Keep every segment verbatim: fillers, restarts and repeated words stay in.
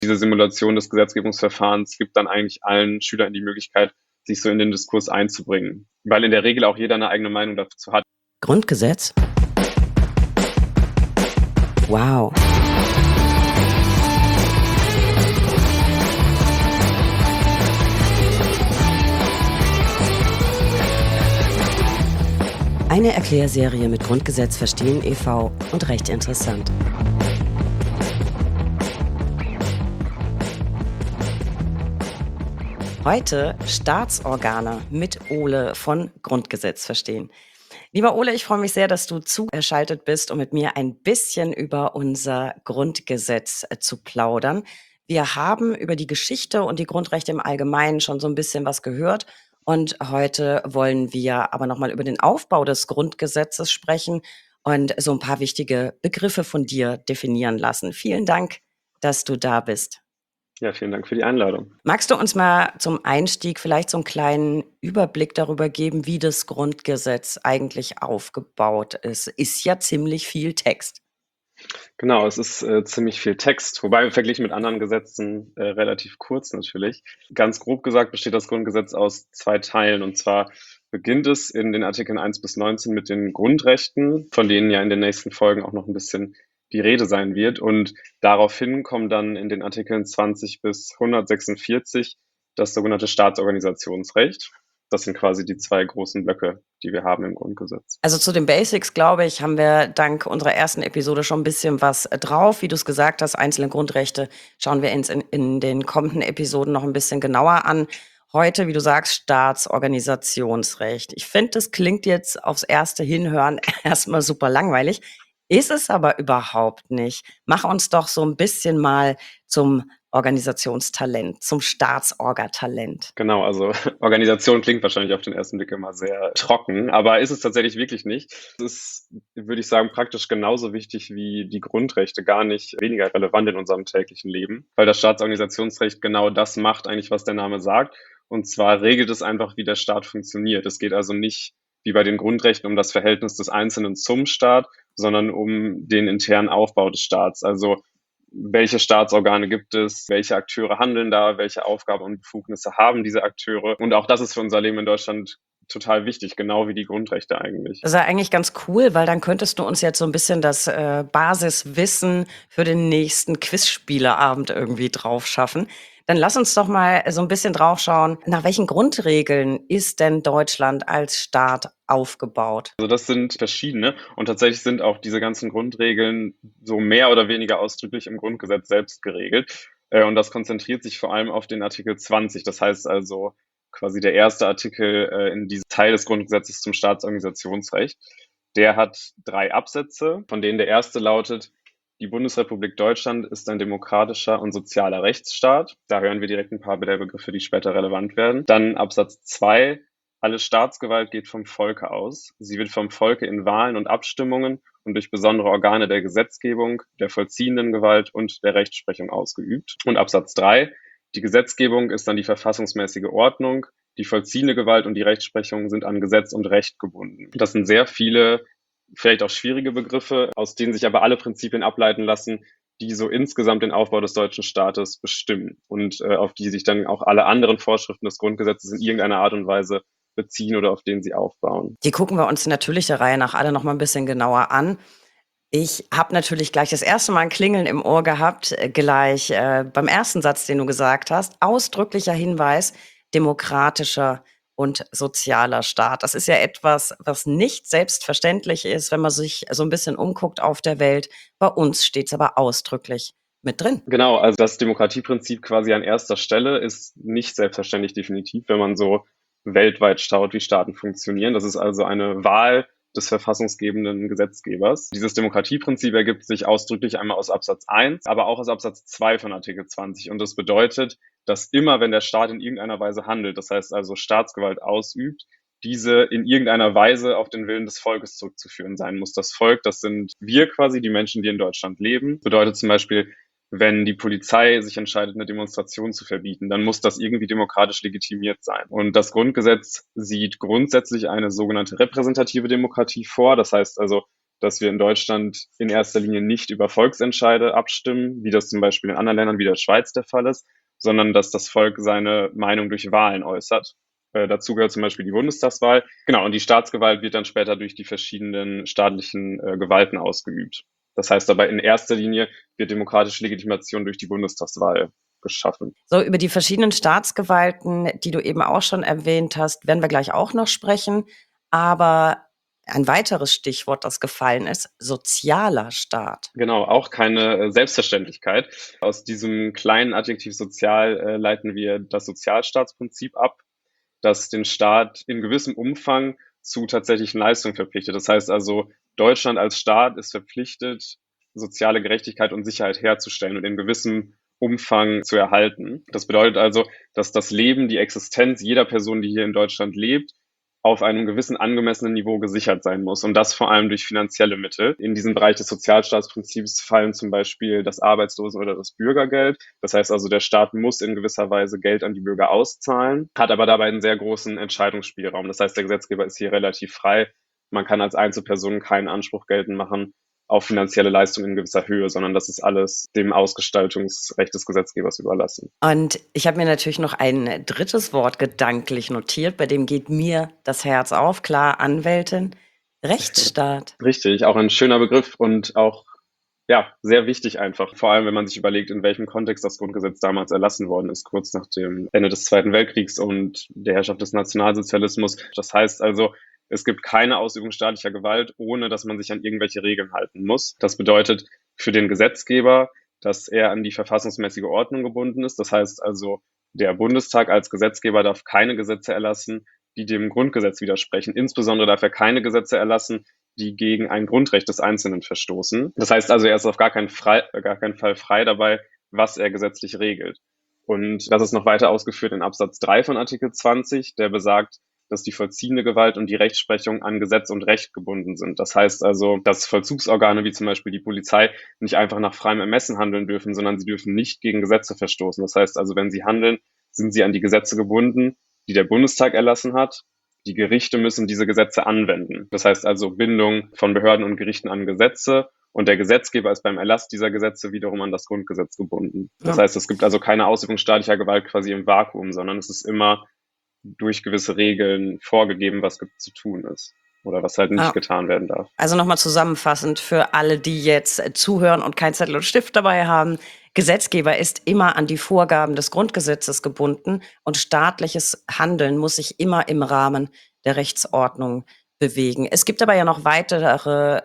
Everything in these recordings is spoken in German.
Diese Simulation des Gesetzgebungsverfahrens gibt dann eigentlich allen Schülern die Möglichkeit, sich so in den Diskurs einzubringen, weil in der Regel auch jeder eine eigene Meinung dazu hat. Grundgesetz? Wow. Eine Erklärserie mit Grundgesetz verstehen e V und recht interessant. Heute Staatsorgane mit Ole von Grundgesetz verstehen. Lieber Ole, ich freue mich sehr, dass du zugeschaltet bist, um mit mir ein bisschen über unser Grundgesetz äh, zu plaudern. Wir haben über die Geschichte und die Grundrechte im Allgemeinen schon so ein bisschen was gehört. Und heute wollen wir aber nochmal über den Aufbau des Grundgesetzes sprechen und so ein paar wichtige Begriffe von dir definieren lassen. Vielen Dank, dass du da bist. Ja, vielen Dank für die Einladung. Magst du uns mal zum Einstieg vielleicht so einen kleinen Überblick darüber geben, wie das Grundgesetz eigentlich aufgebaut ist? Ist ja ziemlich viel Text. Genau, es ist äh, ziemlich viel Text, wobei verglichen mit anderen Gesetzen äh, relativ kurz natürlich. Ganz grob gesagt besteht das Grundgesetz aus zwei Teilen, und zwar beginnt es in den Artikeln eins bis neunzehn mit den Grundrechten, von denen ja in den nächsten Folgen auch noch ein bisschen die Rede sein wird, und daraufhin kommen dann in den Artikeln zwanzig bis hundertsechsundvierzig das sogenannte Staatsorganisationsrecht. Das sind quasi die zwei großen Blöcke, die wir haben im Grundgesetz. Also zu den Basics, glaube ich, haben wir dank unserer ersten Episode schon ein bisschen was äh, drauf. Wie du es gesagt hast, einzelne Grundrechte schauen wir uns in, in den kommenden Episoden noch ein bisschen genauer an. Heute, wie du sagst, Staatsorganisationsrecht. Ich finde, das klingt jetzt aufs erste Hinhören erstmal super langweilig. Ist es aber überhaupt nicht. Mach uns doch so ein bisschen mal zum Organisationstalent, zum Staatsorgatalent. Genau, also Organisation klingt wahrscheinlich auf den ersten Blick immer sehr trocken, aber ist es tatsächlich wirklich nicht. Es ist, würde ich sagen, praktisch genauso wichtig wie die Grundrechte, gar nicht weniger relevant in unserem täglichen Leben, weil das Staatsorganisationsrecht genau das macht eigentlich, was der Name sagt. Und zwar regelt es einfach, wie der Staat funktioniert. Es geht also nicht wie bei den Grundrechten um das Verhältnis des Einzelnen zum Staat, sondern um den internen Aufbau des Staats. Also welche Staatsorgane gibt es, welche Akteure handeln da, welche Aufgaben und Befugnisse haben diese Akteure. Und auch das ist für unser Leben in Deutschland total wichtig, genau wie die Grundrechte eigentlich. Das ist ja eigentlich ganz cool, weil dann könntest du uns jetzt so ein bisschen das äh, Basiswissen für den nächsten Quizspieleabend irgendwie drauf schaffen. Dann lass uns doch mal so ein bisschen drauf schauen, nach welchen Grundregeln ist denn Deutschland als Staat aufgebaut? Also das sind verschiedene, und tatsächlich sind auch diese ganzen Grundregeln so mehr oder weniger ausdrücklich im Grundgesetz selbst geregelt. Äh, Und das konzentriert sich vor allem auf den Artikel zwanzig. Das heißt also quasi der erste Artikel äh, in diesem Teil des Grundgesetzes zum Staatsorganisationsrecht. Der hat drei Absätze, von denen der erste lautet: Die Bundesrepublik Deutschland ist ein demokratischer und sozialer Rechtsstaat. Da hören wir direkt ein paar der Begriffe, die später relevant werden. Dann Absatz zwei: Alle Staatsgewalt geht vom Volke aus. Sie wird vom Volke in Wahlen und Abstimmungen und durch besondere Organe der Gesetzgebung, der vollziehenden Gewalt und der Rechtsprechung ausgeübt. Und Absatz drei: Die Gesetzgebung ist an die verfassungsmäßige Ordnung. Die vollziehende Gewalt und die Rechtsprechung sind an Gesetz und Recht gebunden. Das sind sehr viele, vielleicht auch schwierige Begriffe, aus denen sich aber alle Prinzipien ableiten lassen, die so insgesamt den Aufbau des deutschen Staates bestimmen und äh, auf die sich dann auch alle anderen Vorschriften des Grundgesetzes in irgendeiner Art und Weise beziehen oder auf denen sie aufbauen. Die gucken wir uns natürlich der Reihe nach alle noch mal ein bisschen genauer an. Ich habe natürlich gleich das erste Mal ein Klingeln im Ohr gehabt, äh, gleich äh, beim ersten Satz, den du gesagt hast. Ausdrücklicher Hinweis, demokratischer und sozialer Staat. Das ist ja etwas, was nicht selbstverständlich ist, wenn man sich so ein bisschen umguckt auf der Welt. Bei uns steht es aber ausdrücklich mit drin. Genau, also das Demokratieprinzip quasi an erster Stelle ist nicht selbstverständlich definitiv, wenn man so weltweit schaut, wie Staaten funktionieren. Das ist also eine Wahl des verfassungsgebenden Gesetzgebers. Dieses Demokratieprinzip ergibt sich ausdrücklich einmal aus Absatz eins, aber auch aus Absatz zwei von Artikel zwanzig. Und das bedeutet, dass immer, wenn der Staat in irgendeiner Weise handelt, das heißt also Staatsgewalt ausübt, diese in irgendeiner Weise auf den Willen des Volkes zurückzuführen sein muss. Das Volk, das sind wir quasi, die Menschen, die in Deutschland leben. Bedeutet zum Beispiel, wenn die Polizei sich entscheidet, eine Demonstration zu verbieten, dann muss das irgendwie demokratisch legitimiert sein. Und das Grundgesetz sieht grundsätzlich eine sogenannte repräsentative Demokratie vor. Das heißt also, dass wir in Deutschland in erster Linie nicht über Volksentscheide abstimmen, wie das zum Beispiel in anderen Ländern wie der Schweiz der Fall ist, sondern dass das Volk seine Meinung durch Wahlen äußert. Äh, dazu gehört zum Beispiel die Bundestagswahl. Genau, und die Staatsgewalt wird dann später durch die verschiedenen staatlichen äh, Gewalten ausgeübt. Das heißt aber in erster Linie wird demokratische Legitimation durch die Bundestagswahl geschaffen. So, über die verschiedenen Staatsgewalten, die du eben auch schon erwähnt hast, werden wir gleich auch noch sprechen. Aber ein weiteres Stichwort, das gefallen ist, sozialer Staat. Genau, auch keine äh, Selbstverständlichkeit. Aus diesem kleinen Adjektiv sozial äh, leiten wir das Sozialstaatsprinzip ab, das den Staat in gewissem Umfang zu tatsächlichen Leistungen verpflichtet. Das heißt also, Deutschland als Staat ist verpflichtet, soziale Gerechtigkeit und Sicherheit herzustellen und in gewissem Umfang zu erhalten. Das bedeutet also, dass das Leben, die Existenz jeder Person, die hier in Deutschland lebt, auf einem gewissen angemessenen Niveau gesichert sein muss und das vor allem durch finanzielle Mittel. In diesen Bereich des Sozialstaatsprinzips fallen zum Beispiel das Arbeitslosen- oder das Bürgergeld. Das heißt also, der Staat muss in gewisser Weise Geld an die Bürger auszahlen, hat aber dabei einen sehr großen Entscheidungsspielraum. Das heißt, der Gesetzgeber ist hier relativ frei. Man kann als Einzelperson keinen Anspruch geltend machen auf finanzielle Leistungen in gewisser Höhe, sondern das ist alles dem Ausgestaltungsrecht des Gesetzgebers überlassen. Und ich habe mir natürlich noch ein drittes Wort gedanklich notiert, bei dem geht mir das Herz auf, klar, Anwältin, Rechtsstaat. Richtig, auch ein schöner Begriff und auch ja, sehr wichtig einfach. Vor allem, wenn man sich überlegt, in welchem Kontext das Grundgesetz damals erlassen worden ist, kurz nach dem Ende des Zweiten Weltkriegs und der Herrschaft des Nationalsozialismus. Das heißt also, es gibt keine Ausübung staatlicher Gewalt, ohne dass man sich an irgendwelche Regeln halten muss. Das bedeutet für den Gesetzgeber, dass er an die verfassungsmäßige Ordnung gebunden ist. Das heißt also, der Bundestag als Gesetzgeber darf keine Gesetze erlassen, die dem Grundgesetz widersprechen. Insbesondere darf er keine Gesetze erlassen, die gegen ein Grundrecht des Einzelnen verstoßen. Das heißt also, er ist auf gar keinen, frei, gar keinen Fall frei dabei, was er gesetzlich regelt. Und das ist noch weiter ausgeführt in Absatz drei von Artikel zwanzig, der besagt, dass die vollziehende Gewalt und die Rechtsprechung an Gesetz und Recht gebunden sind. Das heißt also, dass Vollzugsorgane wie zum Beispiel die Polizei nicht einfach nach freiem Ermessen handeln dürfen, sondern sie dürfen nicht gegen Gesetze verstoßen. Das heißt also, wenn sie handeln, sind sie an die Gesetze gebunden, die der Bundestag erlassen hat. Die Gerichte müssen diese Gesetze anwenden. Das heißt also Bindung von Behörden und Gerichten an Gesetze. Und der Gesetzgeber ist beim Erlass dieser Gesetze wiederum an das Grundgesetz gebunden. Das Ja. heißt, es gibt also keine Ausübung staatlicher Gewalt quasi im Vakuum, sondern es ist immer durch gewisse Regeln vorgegeben, was zu tun ist oder was halt nicht Ah. getan werden darf. Also nochmal zusammenfassend für alle, die jetzt äh, zuhören und kein Zettel und Stift dabei haben. Gesetzgeber ist immer an die Vorgaben des Grundgesetzes gebunden und staatliches Handeln muss sich immer im Rahmen der Rechtsordnung bewegen. Es gibt aber ja noch weitere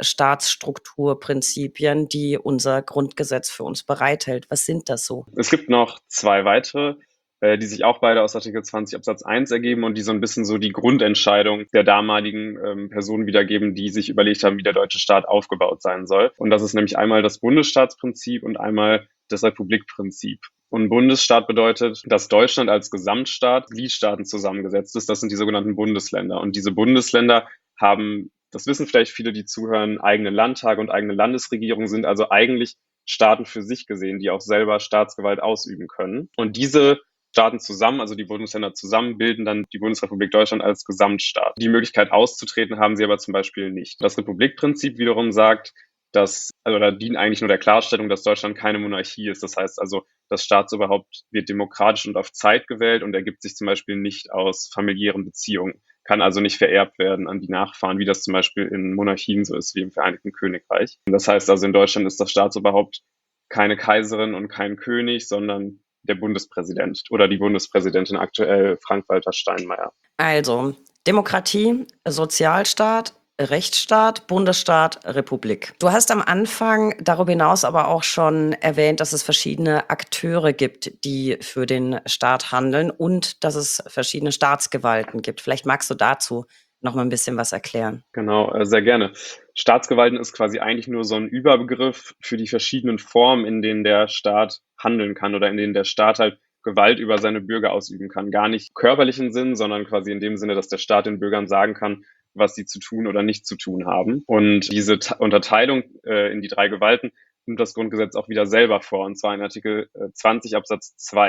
Staatsstrukturprinzipien, die unser Grundgesetz für uns bereithält. Was sind das so? Es gibt noch zwei weitere, äh, die sich auch beide aus Artikel zwanzig Absatz eins ergeben und die so ein bisschen so die Grundentscheidung der damaligen ähm, Personen wiedergeben, die sich überlegt haben, wie der deutsche Staat aufgebaut sein soll. Und das ist nämlich einmal das Bundesstaatsprinzip und einmal das Republikprinzip. Und Bundesstaat bedeutet, dass Deutschland als Gesamtstaat Gliedstaaten zusammengesetzt ist. Das sind die sogenannten Bundesländer. Und diese Bundesländer haben, das wissen vielleicht viele, die zuhören, eigene Landtage und eigene Landesregierungen, sind also eigentlich Staaten für sich gesehen, die auch selber Staatsgewalt ausüben können. Und diese Staaten zusammen, also die Bundesländer zusammen, bilden dann die Bundesrepublik Deutschland als Gesamtstaat. Die Möglichkeit auszutreten haben sie aber zum Beispiel nicht. Das Republikprinzip wiederum sagt, dass, also da dient eigentlich nur der Klarstellung, dass Deutschland keine Monarchie ist. Das heißt also, das Staatsoberhaupt wird demokratisch und auf Zeit gewählt und ergibt sich zum Beispiel nicht aus familiären Beziehungen, kann also nicht vererbt werden an die Nachfahren, wie das zum Beispiel in Monarchien so ist, wie im Vereinigten Königreich. Das heißt also, in Deutschland ist das Staatsoberhaupt keine Kaiserin und kein König, sondern der Bundespräsident oder die Bundespräsidentin, aktuell Frank-Walter Steinmeier. Also Demokratie, Sozialstaat, Rechtsstaat, Bundesstaat, Republik. Du hast am Anfang darüber hinaus aber auch schon erwähnt, dass es verschiedene Akteure gibt, die für den Staat handeln und dass es verschiedene Staatsgewalten gibt. Vielleicht magst du dazu noch mal ein bisschen was erklären. Genau, äh, sehr gerne. Staatsgewalten ist quasi eigentlich nur so ein Überbegriff für die verschiedenen Formen, in denen der Staat handeln kann oder in denen der Staat halt Gewalt über seine Bürger ausüben kann. Gar nicht körperlichen Sinn, sondern quasi in dem Sinne, dass der Staat den Bürgern sagen kann, was sie zu tun oder nicht zu tun haben. Und diese Ta- Unterteilung äh, in die drei Gewalten nimmt das Grundgesetz auch wieder selber vor, und zwar in Artikel äh, zwanzig Absatz zwei.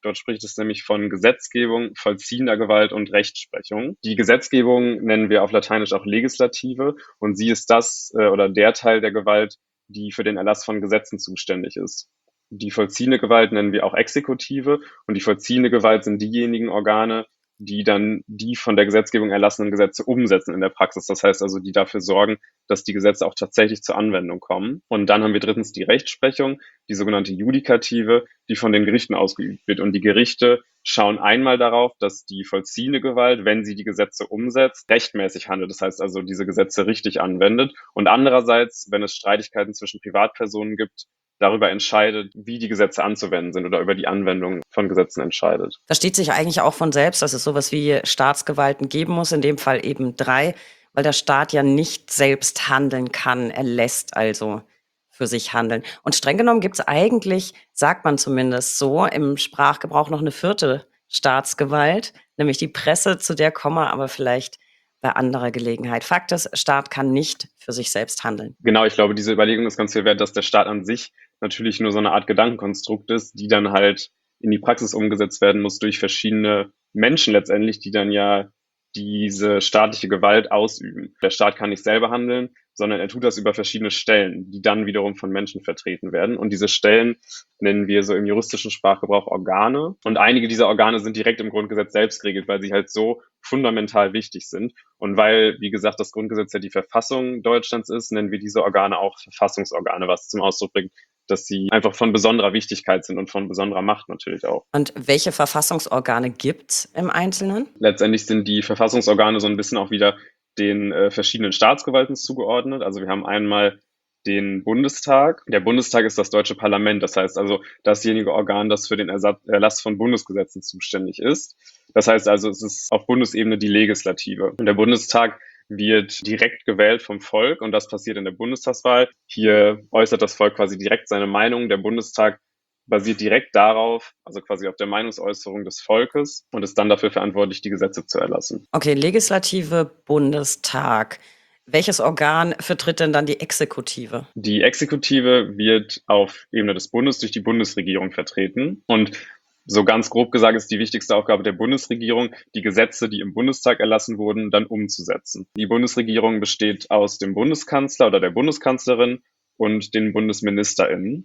Dort spricht es nämlich von Gesetzgebung, vollziehender Gewalt und Rechtsprechung. Die Gesetzgebung nennen wir auf Lateinisch auch Legislative und sie ist das äh, oder der Teil der Gewalt, die für den Erlass von Gesetzen zuständig ist. Die vollziehende Gewalt nennen wir auch Exekutive und die vollziehende Gewalt sind diejenigen Organe, die dann die von der Gesetzgebung erlassenen Gesetze umsetzen in der Praxis. Das heißt also, die dafür sorgen, dass die Gesetze auch tatsächlich zur Anwendung kommen. Und dann haben wir drittens die Rechtsprechung, die sogenannte Judikative, die von den Gerichten ausgeübt wird. Und die Gerichte schauen einmal darauf, dass die vollziehende Gewalt, wenn sie die Gesetze umsetzt, rechtmäßig handelt. Das heißt also, diese Gesetze richtig anwendet. Und andererseits, wenn es Streitigkeiten zwischen Privatpersonen gibt, darüber entscheidet, wie die Gesetze anzuwenden sind oder über die Anwendung von Gesetzen entscheidet. Versteht sich eigentlich auch von selbst, dass es sowas wie Staatsgewalten geben muss, in dem Fall eben drei, weil der Staat ja nicht selbst handeln kann. Er lässt also für sich handeln. Und streng genommen gibt es eigentlich, sagt man zumindest so, im Sprachgebrauch noch eine vierte Staatsgewalt, nämlich die Presse, zu der kommen wir aber vielleicht bei anderer Gelegenheit. Fakt ist, Staat kann nicht für sich selbst handeln. Genau, ich glaube, diese Überlegung ist ganz viel wert, dass der Staat an sich natürlich nur so eine Art Gedankenkonstrukt ist, die dann halt in die Praxis umgesetzt werden muss durch verschiedene Menschen letztendlich, die dann ja diese staatliche Gewalt ausüben. Der Staat kann nicht selber handeln, sondern er tut das über verschiedene Stellen, die dann wiederum von Menschen vertreten werden. Und diese Stellen nennen wir so im juristischen Sprachgebrauch Organe. Und einige dieser Organe sind direkt im Grundgesetz selbst geregelt, weil sie halt so fundamental wichtig sind. Und weil, wie gesagt, das Grundgesetz ja die Verfassung Deutschlands ist, nennen wir diese Organe auch Verfassungsorgane, was zum Ausdruck bringt, dass sie einfach von besonderer Wichtigkeit sind und von besonderer Macht natürlich auch. Und welche Verfassungsorgane gibt's im Einzelnen? Letztendlich sind die Verfassungsorgane so ein bisschen auch wieder den äh, verschiedenen Staatsgewalten zugeordnet. Also wir haben einmal den Bundestag. Der Bundestag ist das deutsche Parlament. Das heißt also dasjenige Organ, das für den Ersatz, Erlass von Bundesgesetzen zuständig ist. Das heißt also, es ist auf Bundesebene die Legislative. Und der Bundestag wird direkt gewählt vom Volk und das passiert in der Bundestagswahl. Hier äußert das Volk quasi direkt seine Meinung. Der Bundestag basiert direkt darauf, also quasi auf der Meinungsäußerung des Volkes und ist dann dafür verantwortlich, die Gesetze zu erlassen. Okay, Legislative, Bundestag. Welches Organ vertritt denn dann die Exekutive? Die Exekutive wird auf Ebene des Bundes durch die Bundesregierung vertreten und so ganz grob gesagt ist die wichtigste Aufgabe der Bundesregierung, die Gesetze, die im Bundestag erlassen wurden, dann umzusetzen. Die Bundesregierung besteht aus dem Bundeskanzler oder der Bundeskanzlerin und den BundesministerInnen.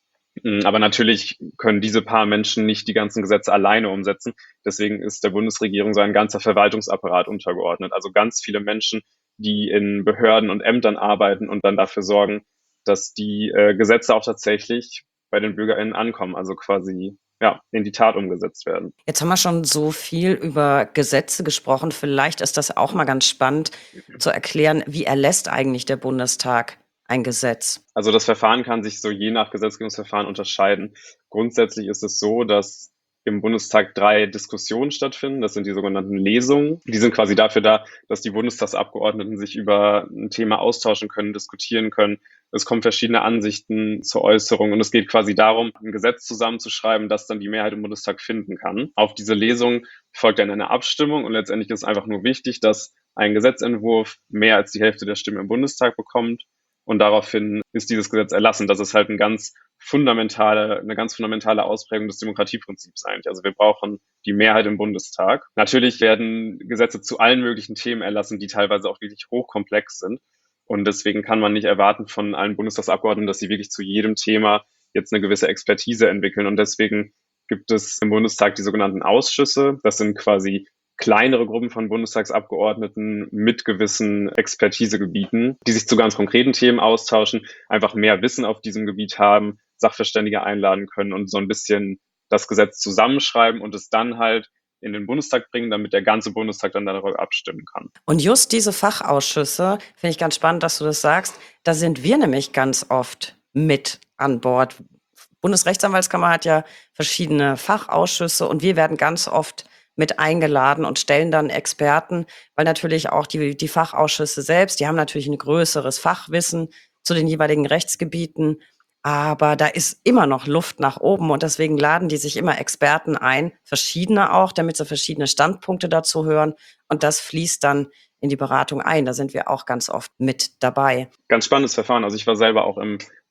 Aber natürlich können diese paar Menschen nicht die ganzen Gesetze alleine umsetzen. Deswegen ist der Bundesregierung so ein ganzer Verwaltungsapparat untergeordnet. Also ganz viele Menschen, die in Behörden und Ämtern arbeiten und dann dafür sorgen, dass die äh, Gesetze auch tatsächlich bei den BürgerInnen ankommen, also quasi ja, in die Tat umgesetzt werden. Jetzt haben wir schon so viel über Gesetze gesprochen. Vielleicht ist das auch mal ganz spannend zu erklären, wie erlässt eigentlich der Bundestag ein Gesetz? Also das Verfahren kann sich so je nach Gesetzgebungsverfahren unterscheiden. Grundsätzlich ist es so, dass im Bundestag drei Diskussionen stattfinden. Das sind die sogenannten Lesungen. Die sind quasi dafür da, dass die Bundestagsabgeordneten sich über ein Thema austauschen können, diskutieren können. Es kommen verschiedene Ansichten zur Äußerung und es geht quasi darum, ein Gesetz zusammenzuschreiben, das dann die Mehrheit im Bundestag finden kann. Auf diese Lesung folgt dann eine Abstimmung und letztendlich ist einfach nur wichtig, dass ein Gesetzentwurf mehr als die Hälfte der Stimmen im Bundestag bekommt. Und daraufhin ist dieses Gesetz erlassen. Das ist halt ein ganz fundamentale, eine ganz fundamentale Ausprägung des Demokratieprinzips eigentlich. Also wir brauchen die Mehrheit im Bundestag. Natürlich werden Gesetze zu allen möglichen Themen erlassen, die teilweise auch wirklich hochkomplex sind. Und deswegen kann man nicht erwarten von allen Bundestagsabgeordneten, dass sie wirklich zu jedem Thema jetzt eine gewisse Expertise entwickeln. Und deswegen gibt es im Bundestag die sogenannten Ausschüsse. Das sind quasi kleinere Gruppen von Bundestagsabgeordneten mit gewissen Expertisegebieten, die sich zu ganz konkreten Themen austauschen, einfach mehr Wissen auf diesem Gebiet haben, Sachverständige einladen können und so ein bisschen das Gesetz zusammenschreiben und es dann halt in den Bundestag bringen, damit der ganze Bundestag dann darüber abstimmen kann. Und just diese Fachausschüsse, finde ich ganz spannend, dass du das sagst, da sind wir nämlich ganz oft mit an Bord. Bundesrechtsanwaltskammer hat ja verschiedene Fachausschüsse und wir werden ganz oft mit eingeladen und stellen dann Experten, weil natürlich auch die, die Fachausschüsse selbst, die haben natürlich ein größeres Fachwissen zu den jeweiligen Rechtsgebieten, aber da ist immer noch Luft nach oben und deswegen laden die sich immer Experten ein, verschiedene auch, damit sie verschiedene Standpunkte dazu hören und das fließt dann in die Beratung ein. Da sind wir auch ganz oft mit dabei. Ganz spannendes Verfahren. Also ich war selber auch im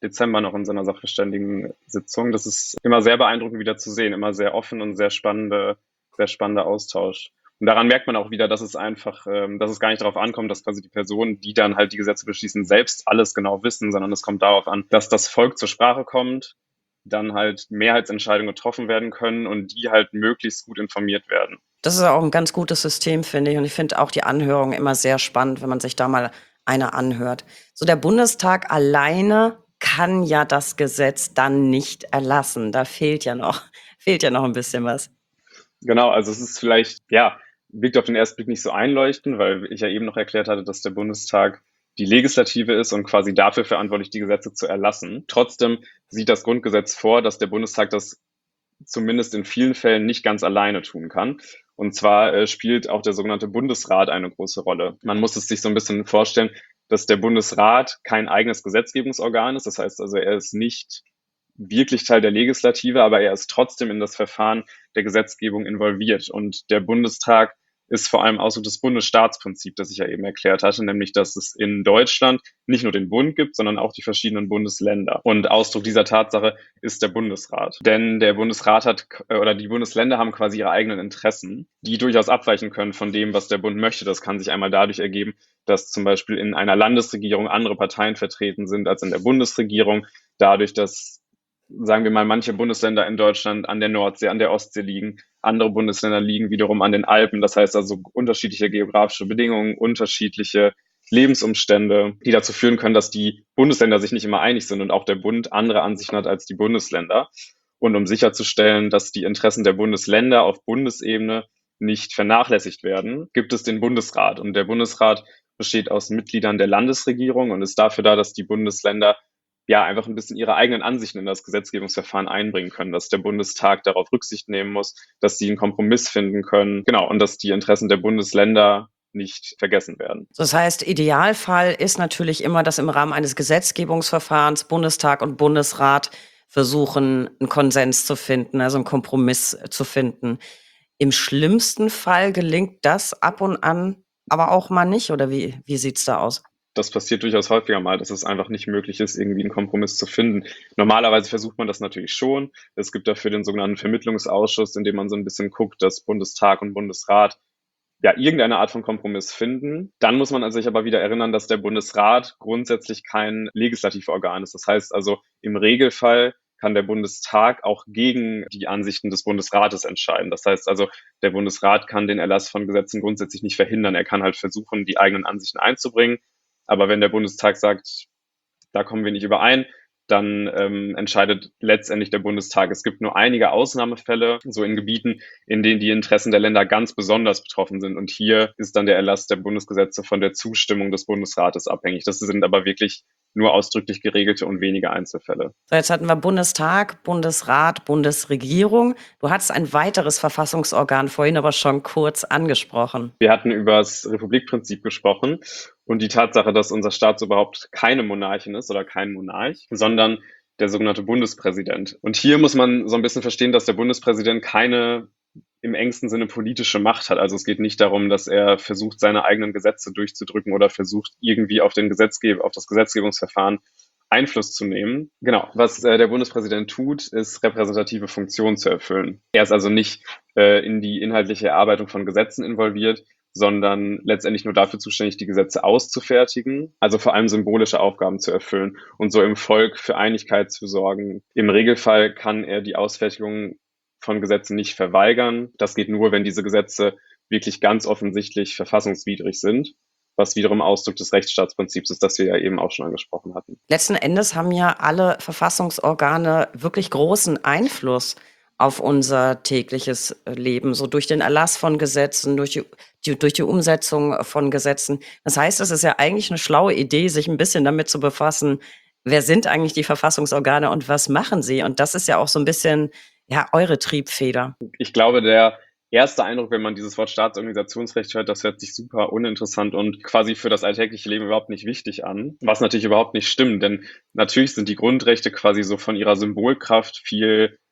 Dezember noch in so einer Sachverständigensitzung. Das ist immer sehr beeindruckend wieder zu sehen, immer sehr offen und sehr spannende, sehr spannender Austausch. Und daran merkt man auch wieder, dass es einfach, ähm, dass es gar nicht darauf ankommt, dass quasi die Personen, die dann halt die Gesetze beschließen, selbst alles genau wissen, sondern es kommt darauf an, dass das Volk zur Sprache kommt, dann halt Mehrheitsentscheidungen getroffen werden können und die halt möglichst gut informiert werden. Das ist auch ein ganz gutes System, finde ich. Und ich finde auch die Anhörung immer sehr spannend, wenn man sich da mal eine anhört. So, der Bundestag alleine kann ja das Gesetz dann nicht erlassen. Da fehlt ja noch, fehlt ja noch ein bisschen was. Genau, also es ist vielleicht, ja, wirkt auf den ersten Blick nicht so einleuchtend, weil ich ja eben noch erklärt hatte, dass der Bundestag die Legislative ist und quasi dafür verantwortlich, die Gesetze zu erlassen. Trotzdem sieht das Grundgesetz vor, dass der Bundestag das zumindest in vielen Fällen nicht ganz alleine tun kann. Und zwar äh, spielt auch der sogenannte Bundesrat eine große Rolle. Man muss es sich so ein bisschen vorstellen, dass der Bundesrat kein eigenes Gesetzgebungsorgan ist. Das heißt also, er ist nicht wirklich Teil der Legislative, aber er ist trotzdem in das Verfahren der Gesetzgebung involviert. Und der Bundestag ist vor allem Ausdruck des Bundesstaatsprinzips, das ich ja eben erklärt hatte, nämlich dass es in Deutschland nicht nur den Bund gibt, sondern auch die verschiedenen Bundesländer. Und Ausdruck dieser Tatsache ist der Bundesrat. Denn der Bundesrat hat, oder die Bundesländer haben quasi ihre eigenen Interessen, die durchaus abweichen können von dem, was der Bund möchte. Das kann sich einmal dadurch ergeben, dass zum Beispiel in einer Landesregierung andere Parteien vertreten sind als in der Bundesregierung, dadurch, dass, sagen wir mal, manche Bundesländer in Deutschland an der Nordsee, an der Ostsee liegen. Andere Bundesländer liegen wiederum an den Alpen. Das heißt also unterschiedliche geografische Bedingungen, unterschiedliche Lebensumstände, die dazu führen können, dass die Bundesländer sich nicht immer einig sind und auch der Bund andere Ansichten hat als die Bundesländer. Und um sicherzustellen, dass die Interessen der Bundesländer auf Bundesebene nicht vernachlässigt werden, gibt es den Bundesrat. Und der Bundesrat besteht aus Mitgliedern der Landesregierung und ist dafür da, dass die Bundesländer ja einfach ein bisschen ihre eigenen Ansichten in das Gesetzgebungsverfahren einbringen können, dass der Bundestag darauf Rücksicht nehmen muss, dass sie einen Kompromiss finden können, genau, und dass die Interessen der Bundesländer nicht vergessen werden. Das heißt, Idealfall ist natürlich immer, dass im Rahmen eines Gesetzgebungsverfahrens Bundestag und Bundesrat versuchen, einen Konsens zu finden, also einen Kompromiss zu finden. Im schlimmsten Fall gelingt das ab und an aber auch mal nicht, oder wie, wie sieht's da aus? Das passiert durchaus häufiger mal, dass es einfach nicht möglich ist, irgendwie einen Kompromiss zu finden. Normalerweise versucht man das natürlich schon. Es gibt dafür den sogenannten Vermittlungsausschuss, in dem man so ein bisschen guckt, dass Bundestag und Bundesrat ja irgendeine Art von Kompromiss finden. Dann muss man sich aber wieder erinnern, dass der Bundesrat grundsätzlich kein Legislativorgan ist. Das heißt also, im Regelfall kann der Bundestag auch gegen die Ansichten des Bundesrates entscheiden. Das heißt also, der Bundesrat kann den Erlass von Gesetzen grundsätzlich nicht verhindern. Er kann halt versuchen, die eigenen Ansichten einzubringen. Aber wenn der Bundestag sagt, da kommen wir nicht überein, dann ähm, entscheidet letztendlich der Bundestag. Es gibt nur einige Ausnahmefälle, so in Gebieten, in denen die Interessen der Länder ganz besonders betroffen sind. Und hier ist dann der Erlass der Bundesgesetze von der Zustimmung des Bundesrates abhängig. Das sind aber wirklich nur ausdrücklich geregelte und wenige Einzelfälle. So, jetzt hatten wir Bundestag, Bundesrat, Bundesregierung. Du hattest ein weiteres Verfassungsorgan vorhin aber schon kurz angesprochen. Wir hatten über das Republikprinzip gesprochen und die Tatsache, dass unser Staat so überhaupt keine Monarchin ist oder kein Monarch, sondern der sogenannte Bundespräsident. Und hier muss man so ein bisschen verstehen, dass der Bundespräsident keine im engsten Sinne politische Macht hat. Also es geht nicht darum, dass er versucht, seine eigenen Gesetze durchzudrücken oder versucht, irgendwie auf den Gesetzgeber, auf das Gesetzgebungsverfahren Einfluss zu nehmen. Genau, was äh, der Bundespräsident tut, ist repräsentative Funktionen zu erfüllen. Er ist also nicht äh, in die inhaltliche Erarbeitung von Gesetzen involviert, sondern letztendlich nur dafür zuständig, die Gesetze auszufertigen, also vor allem symbolische Aufgaben zu erfüllen und so im Volk für Einigkeit zu sorgen. Im Regelfall kann er die Ausfertigung von Gesetzen nicht verweigern. Das geht nur, wenn diese Gesetze wirklich ganz offensichtlich verfassungswidrig sind, was wiederum Ausdruck des Rechtsstaatsprinzips ist, das wir ja eben auch schon angesprochen hatten. Letzten Endes haben ja alle Verfassungsorgane wirklich großen Einfluss auf unser tägliches Leben, so durch den Erlass von Gesetzen, durch die, die, durch die Umsetzung von Gesetzen. Das heißt, es ist ja eigentlich eine schlaue Idee, sich ein bisschen damit zu befassen, wer sind eigentlich die Verfassungsorgane und was machen sie? Und das ist ja auch so ein bisschen ja eure Triebfeder. Ich glaube, der erste Eindruck, wenn man dieses Wort Staatsorganisationsrecht hört, das hört sich super uninteressant und quasi für das alltägliche Leben überhaupt nicht wichtig an, was natürlich überhaupt nicht stimmt, denn natürlich sind die Grundrechte quasi so von ihrer Symbolkraft viel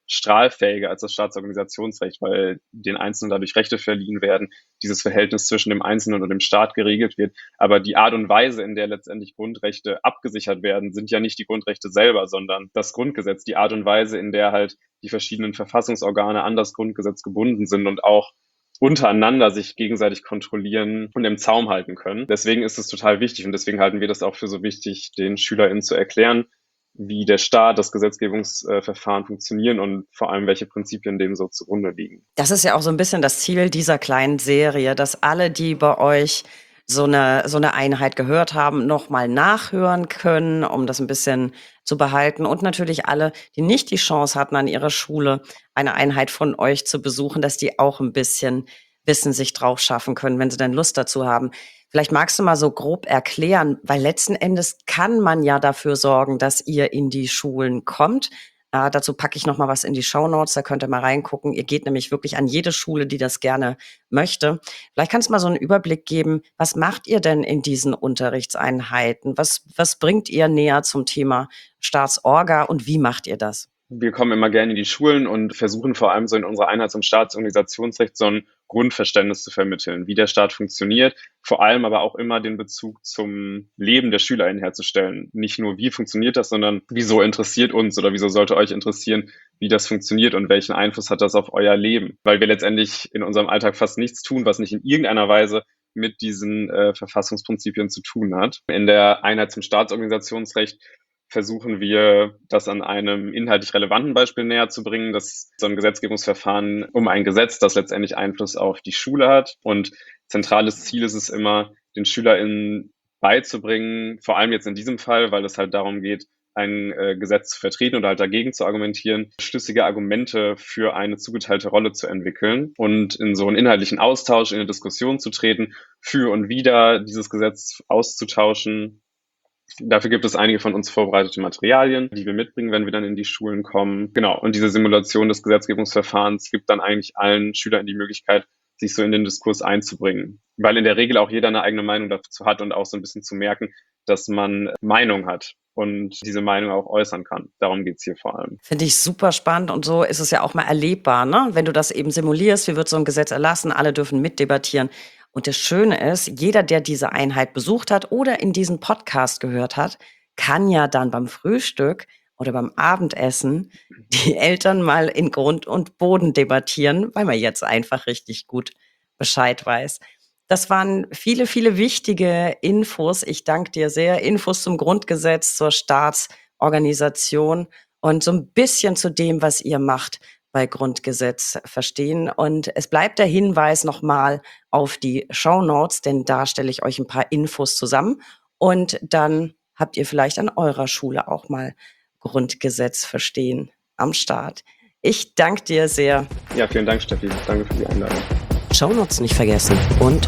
strahlfähiger als das Staatsorganisationsrecht, weil den Einzelnen dadurch Rechte verliehen werden, dieses Verhältnis zwischen dem Einzelnen und dem Staat geregelt wird. Aber die Art und Weise, in der letztendlich Grundrechte abgesichert werden, sind ja nicht die Grundrechte selber, sondern das Grundgesetz, die Art und Weise, in der halt die verschiedenen Verfassungsorgane an das Grundgesetz gebunden sind und auch untereinander sich gegenseitig kontrollieren und im Zaum halten können. Deswegen ist es total wichtig und deswegen halten wir das auch für so wichtig, den SchülerInnen zu erklären, wie der Staat, das Gesetzgebungsverfahren funktionieren und vor allem, welche Prinzipien dem so zugrunde liegen. Das ist ja auch so ein bisschen das Ziel dieser kleinen Serie, dass alle, die bei euch so eine, so eine Einheit gehört haben, nochmal nachhören können, um das ein bisschen zu behalten. Und natürlich alle, die nicht die Chance hatten, an ihrer Schule eine Einheit von euch zu besuchen, dass die auch ein bisschen Wissen sich drauf schaffen können, wenn sie denn Lust dazu haben. Vielleicht magst du mal so grob erklären, weil letzten Endes kann man ja dafür sorgen, dass ihr in die Schulen kommt. Äh, dazu packe ich noch mal was in die Shownotes, da könnt ihr mal reingucken. Ihr geht nämlich wirklich an jede Schule, die das gerne möchte. Vielleicht kannst du mal so einen Überblick geben, was macht ihr denn in diesen Unterrichtseinheiten? Was, was bringt ihr näher zum Thema Staatsorga und wie macht ihr das? Wir kommen immer gerne in die Schulen und versuchen vor allem so in unserer Einheit zum Staatsorganisationsrecht so ein Grundverständnis zu vermitteln, wie der Staat funktioniert, vor allem aber auch immer den Bezug zum Leben der SchülerInnen herzustellen. Nicht nur, wie funktioniert das, sondern wieso interessiert uns oder wieso sollte euch interessieren, wie das funktioniert und welchen Einfluss hat das auf euer Leben. Weil wir letztendlich in unserem Alltag fast nichts tun, was nicht in irgendeiner Weise mit diesen äh, Verfassungsprinzipien zu tun hat. In der Einheit zum Staatsorganisationsrecht versuchen wir, das an einem inhaltlich relevanten Beispiel näher zu bringen. Das ist so ein Gesetzgebungsverfahren um ein Gesetz, das letztendlich Einfluss auf die Schule hat. Und zentrales Ziel ist es immer, den SchülerInnen beizubringen, vor allem jetzt in diesem Fall, weil es halt darum geht, ein äh, Gesetz zu vertreten oder halt dagegen zu argumentieren, schlüssige Argumente für eine zugeteilte Rolle zu entwickeln und in so einen inhaltlichen Austausch, in eine Diskussion zu treten, für und wider dieses Gesetz auszutauschen. Dafür gibt es einige von uns vorbereitete Materialien, die wir mitbringen, wenn wir dann in die Schulen kommen. Genau, und diese Simulation des Gesetzgebungsverfahrens gibt dann eigentlich allen Schülern die Möglichkeit, sich so in den Diskurs einzubringen. Weil in der Regel auch jeder eine eigene Meinung dazu hat und auch so ein bisschen zu merken, dass man Meinung hat und diese Meinung auch äußern kann. Darum geht's hier vor allem. Finde ich super spannend und so ist es ja auch mal erlebbar, ne? Wenn du das eben simulierst, wie wird so ein Gesetz erlassen, alle dürfen mitdebattieren. Und das Schöne ist, jeder, der diese Einheit besucht hat oder in diesen Podcast gehört hat, kann ja dann beim Frühstück oder beim Abendessen die Eltern mal in Grund und Boden debattieren, weil man jetzt einfach richtig gut Bescheid weiß. Das waren viele, viele wichtige Infos. Ich danke dir sehr. Infos zum Grundgesetz, zur Staatsorganisation und so ein bisschen zu dem, was ihr macht bei Grundgesetz verstehen. Und es bleibt der Hinweis nochmal auf die Shownotes, denn da stelle ich euch ein paar Infos zusammen. Und dann habt ihr vielleicht an eurer Schule auch mal Grundgesetz verstehen am Start. Ich danke dir sehr. Ja, vielen Dank, Steffi. Danke für die Einladung. Shownotes nicht vergessen und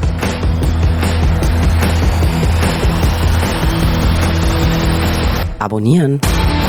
abonnieren.